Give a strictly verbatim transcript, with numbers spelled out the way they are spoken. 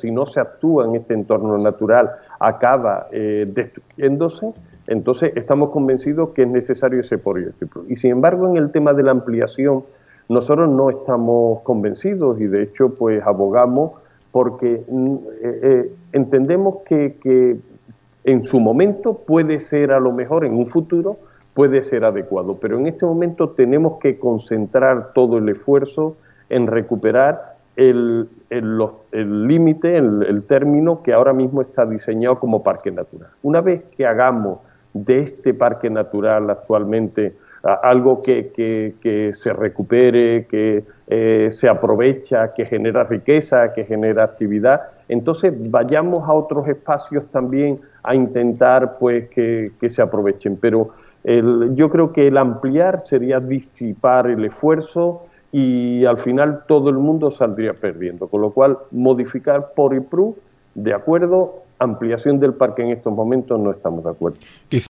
si no se actúa en este entorno natural, acaba eh, destruyéndose. Entonces estamos convencidos que es necesario ese proyecto. Y sin embargo, en el tema de la ampliación, nosotros no estamos convencidos y de hecho pues abogamos porque eh, eh, entendemos que, que en su momento puede ser, a lo mejor en un futuro, puede ser adecuado, pero en este momento tenemos que concentrar todo el esfuerzo en recuperar el límite, el, el, el término que ahora mismo está diseñado como parque natural. Una vez que hagamos de este parque natural actualmente algo que, que, que se recupere, que eh, se aprovecha, que genera riqueza, que genera actividad, entonces vayamos a otros espacios también a intentar pues que, que se aprovechen. Pero el, yo creo que el ampliar sería disipar el esfuerzo y al final todo el mundo saldría perdiendo, con lo cual modificar por I P R U, de acuerdo, ampliación del parque en estos momentos no estamos de acuerdo.